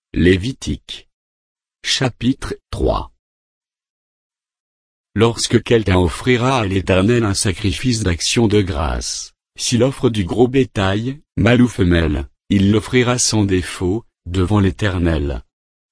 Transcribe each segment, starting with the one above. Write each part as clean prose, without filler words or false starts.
Lévitique. Chapitre 3. Lorsque quelqu'un offrira à l'Éternel un sacrifice d'action de grâce, s'il offre du gros bétail, mâle ou femelle, il l'offrira sans défaut, devant l'Éternel.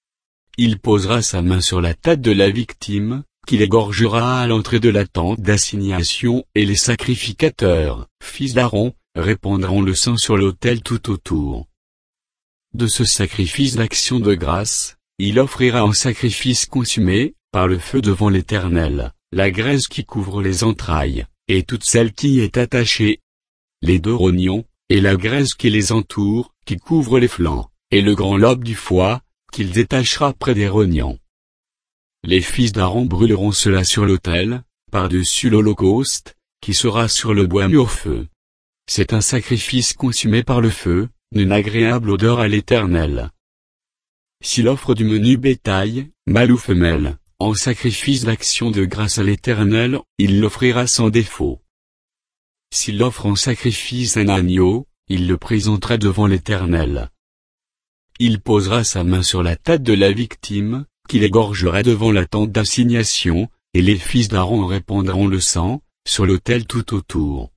Il posera sa main sur la tête de la victime, qu'il égorgera à l'entrée de la tente d'assignation, et les sacrificateurs, fils d'Aaron, répandront le sang sur l'autel tout autour. De ce sacrifice d'action de grâce, il offrira en sacrifice consumé, par le feu devant l'Éternel, la graisse qui couvre les entrailles, et toute celle qui y est attachée, les deux rognons, et la graisse qui les entoure, qui couvre les flancs, et le grand lobe du foie, qu'il détachera près des rognons. Les fils d'Aaron brûleront cela sur l'autel, par-dessus l'holocauste, qui sera sur le bois mis au feu. C'est un sacrifice consumé par le feu, d'une agréable odeur à l'Éternel. S'il offre du menu bétail, mâle ou femelle, en sacrifice d'action de grâce à l'Éternel, il l'offrira sans défaut. S'il offre en sacrifice un agneau, il le présentera devant l'Éternel. Il posera sa main sur la tête de la victime, qu'il égorgera devant la tente d'assignation, et les fils d'Aaron répandront le sang, sur l'autel tout autour.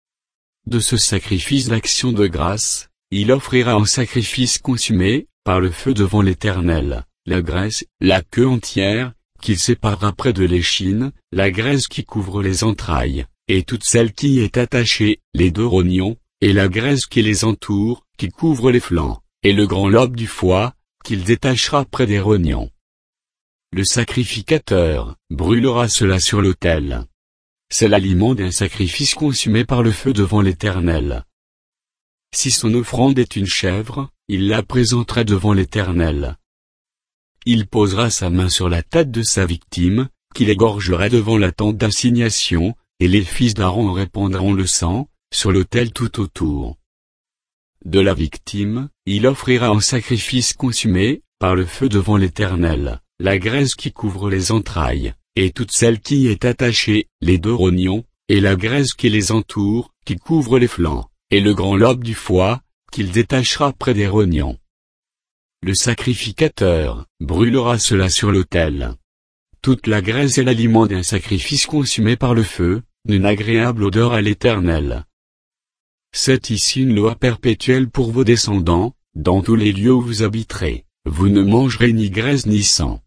De ce sacrifice d'action de grâce, il offrira en sacrifice consumé, par le feu devant l'Éternel, la graisse, la queue entière, qu'il séparera près de l'échine, la graisse qui couvre les entrailles, et toute celle qui y est attachée, les deux rognons, et la graisse qui les entoure, qui couvre les flancs, et le grand lobe du foie, qu'il détachera près des rognons. Le sacrificateur brûlera cela sur l'autel. C'est l'aliment d'un sacrifice consumé par le feu devant l'Éternel. Si son offrande est une chèvre, il la présentera devant l'Éternel. Il posera sa main sur la tête de sa victime, qu'il égorgera devant la tente d'assignation, et les fils d'Aaron répandront le sang, sur l'autel tout autour. De la victime, il offrira en sacrifice consumé, par le feu devant l'Éternel, la graisse qui couvre les entrailles, et toute celle qui y est attachée, les deux rognons, et la graisse qui les entoure, qui couvre les flancs, et le grand lobe du foie, qu'il détachera près des rognons. Le sacrificateur brûlera cela sur l'autel. Toute la graisse est l'aliment d'un sacrifice consumé par le feu, d'une agréable odeur à l'Éternel. C'est ici une loi perpétuelle pour vos descendants, dans tous les lieux où vous habiterez, vous ne mangerez ni graisse ni sang.